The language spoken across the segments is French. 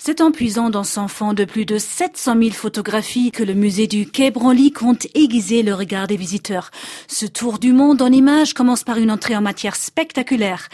C'est en puisant dans son fond de plus de 700 000 photographies que le musée du Quai Branly compte aiguiser le regard des visiteurs. Ce tour du monde en images commence par une entrée en matière spectaculaire.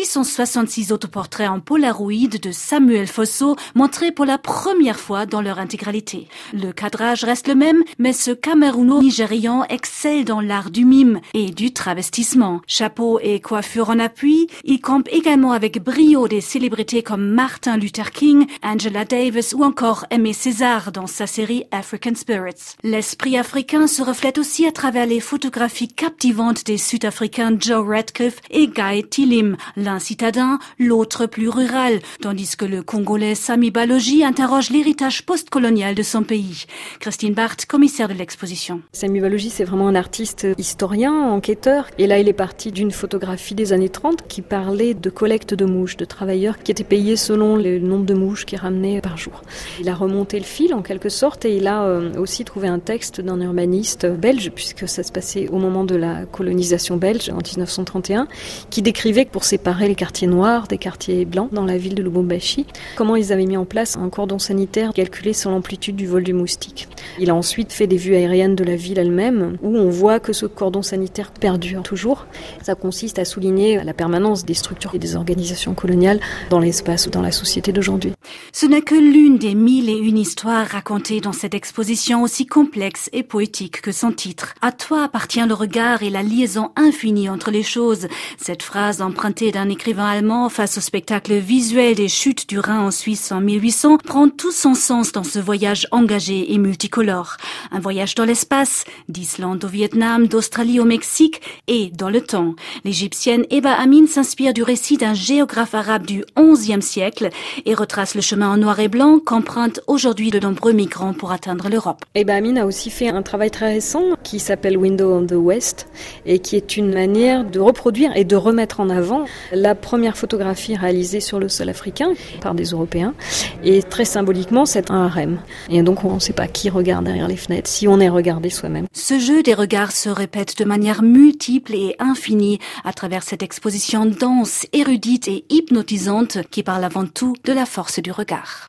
666 autoportraits en Polaroid de Samuel Fosso montrés pour la première fois dans leur intégralité. Le cadrage reste le même, mais ce Camerouno-Nigérian excelle dans l'art du mime et du travestissement. Chapeau et coiffure en appui, il campe également avec brio des célébrités comme Martin Luther King, Angela Davis ou encore Aimé Césaire dans sa série African Spirits. L'esprit africain se reflète aussi à travers les photographies captivantes des Sud-Africains Joe Radcliffe et Guy Tillim, l'un citadin, l'autre plus rural, tandis que le Congolais Sami Balogi interroge l'héritage postcolonial de son pays. Christine Barthes, commissaire de l'exposition. Sami Balogi, c'est vraiment un artiste historien, enquêteur, et là il est parti d'une photographie des années 30 qui parlait de collecte de mouches, de travailleurs qui étaient payés selon le nombre de mouches qu'ils ramenaient par jour. Il a remonté le fil en quelque sorte et il a aussi trouvé un texte d'un urbaniste belge, puisque ça se passait au moment de la colonisation belge en 1931, qui décrivait pour séparer les quartiers noirs des quartiers blancs dans la ville de Lubumbashi, comment ils avaient mis en place un cordon sanitaire calculé sur l'amplitude du vol du moustique. Il a ensuite fait des vues aériennes de la ville elle-même où on voit que ce cordon sanitaire perdure toujours. Ça consiste à souligner la permanence des structures et des organisations coloniales dans l'espace ou dans la société d'aujourd'hui. Ce n'est que l'une des 1001 histoires racontées dans cette exposition aussi complexe et poétique que son titre. À toi appartient le regard et la liaison infinie entre les choses. Cette phrase empruntée d'un écrivain allemand face au spectacle visuel des chutes du Rhin en Suisse en 1800 prend tout son sens dans ce voyage engagé et multicolore. Un voyage dans l'espace, d'Islande au Vietnam, d'Australie au Mexique et dans le temps. L'Égyptienne Eba Amin s'inspire du récit d'un géographe arabe du XIe siècle et retrace le chemin en noir et blanc qu'empruntent aujourd'hui de nombreux migrants pour atteindre l'Europe. Eba Amin a aussi fait un travail très récent qui s'appelle Window on the West et qui est une manière de reproduire et de remettre en avant la première photographie réalisée sur le sol africain par des Européens. Et très symboliquement, c'est un harem. Et donc, on ne sait pas qui regarde derrière les fenêtres, si on est regardé soi-même. Ce jeu des regards se répète de manière multiple et infinie à travers cette exposition dense, érudite et hypnotisante qui parle avant tout de la force du regard.